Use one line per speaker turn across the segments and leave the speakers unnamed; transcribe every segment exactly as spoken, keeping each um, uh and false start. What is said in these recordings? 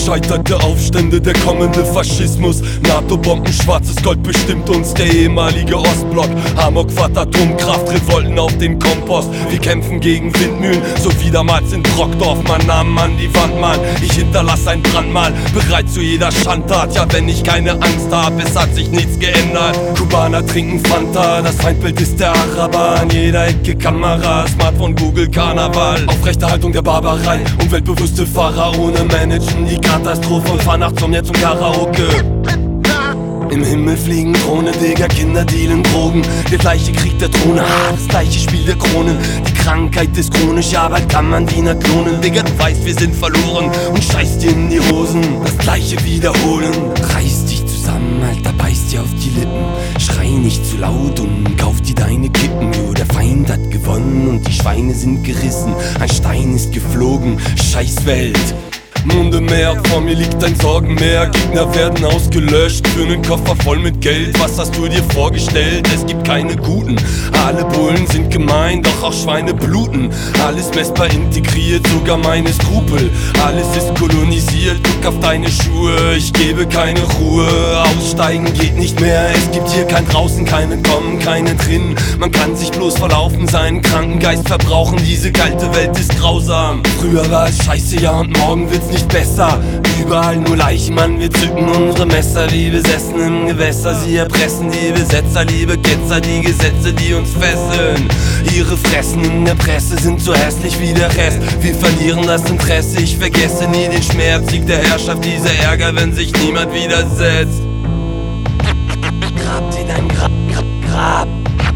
Gescheiterte Aufstände, der kommende Faschismus, NATO-Bomben, schwarzes Gold bestimmt uns, der ehemalige Ostblock. Amok, Vater, Atomkraft, Revolten auf dem Kompost. Wir kämpfen gegen Windmühlen, so wie damals in Brockdorf. Mein Name an die Wand, Mann, ich hinterlass ein Brandmal, bereit zu jeder Schandtat. Ja, wenn ich keine Angst hab, es hat sich nichts geändert. Kubaner trinken Fanta, das Feindbild ist der Araber. An jeder Ecke Kamera, Smartphone, Google, Karneval. Aufrechterhaltung der Barbarei, umweltbewusste Fahrer ohne Managen die Katastrophe und fahr nachts um jetzt zum Karaoke. Im Himmel fliegen Drohnen, Digga, Kinder dealen Drogen. Der gleiche Krieg der Drohne, ah, das gleiche Spiel der Kronen. Die Krankheit ist chronisch, ja, bald kann man die nicht klonen. Digga, du weißt, wir sind verloren und scheiß dir in die Hosen. Das gleiche wiederholen. Reiß dich zusammen, Alter, beiß dir auf die Lippen. Schrei nicht zu laut und kauf dir deine Kippen. Jo, der Feind hat gewonnen und die Schweine sind gerissen. Ein Stein ist geflogen, scheiß Welt. Munde mehr, vor mir liegt ein Sorgenmeer. Gegner werden ausgelöscht für nen Koffer voll mit Geld. Was hast du dir vorgestellt? Es gibt keine Guten. Alle Bullen sind gemein, doch auch Schweine bluten. Alles messbar integriert, sogar meine Skrupel. Alles ist kolonisiert, guck auf deine Schuhe. Ich gebe keine Ruhe, aussteigen geht nicht mehr. Es gibt hier kein draußen, keinen kommen, keinen drin. Man kann sich bloß verlaufen, seinen kranken Geist verbrauchen. Diese kalte Welt ist grausam. Früher war es scheiße, ja, und morgen wird's nicht besser. Überall nur Leichen, Mann, wir zücken unsere Messer wie besessen im Gewässer. Sie erpressen die Besetzer, liebe Ketzer, die Gesetze, die uns fesseln. Ihre Fressen in der Presse sind so hässlich wie der Rest. Wir verlieren das Interesse, ich vergesse nie den Schmerz. Sieg der Herrschaft, dieser Ärger, wenn sich niemand widersetzt. Grab dir dein Grab, Grab, Grab.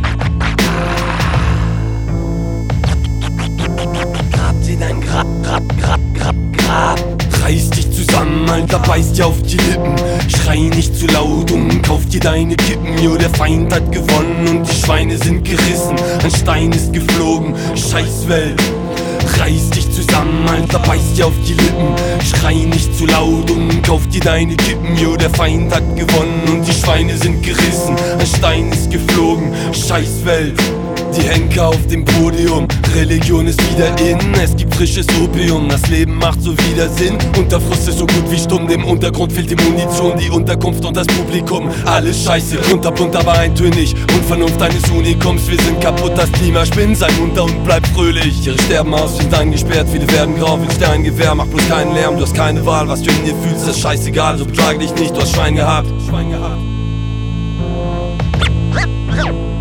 Grab dir dein Grab, Grab, Grab, Grab, Grab. Reiß dich zusammen, Alter, beiß dir auf die Lippen. Schrei nicht zu laut und kauf dir deine Kippen. Jo, der Feind hat gewonnen und die Schweine sind gerissen. Ein Stein ist geflogen, scheiß Welt. Reiß dich zusammen, Alter, beiß dir auf die Lippen. Schrei nicht zu laut und kauf dir deine Kippen. Jo, der Feind hat gewonnen und die Schweine sind gerissen. Ein Stein ist geflogen, scheiß Welt. Die Henker auf dem Podium, Religion ist wieder in. Es gibt frisches Opium, das Leben macht so wieder Sinn. Und der Frust ist so gut wie stumm, dem Untergrund fehlt die Munition, die Unterkunft und das Publikum. Alles scheiße, kunterbunt, aber eintönig. Unvernunft eines Unikums, wir sind kaputt, das Klima spinnt, sei munter und bleib fröhlich. Ihre sterben aus, sind eingesperrt, viele werden grau, willst dir ein Gewehr, mach bloß keinen Lärm. Du hast keine Wahl, was du in dir fühlst, das ist scheißegal. So beklage dich nicht, du hast Schwein gehabt, Schwein gehabt.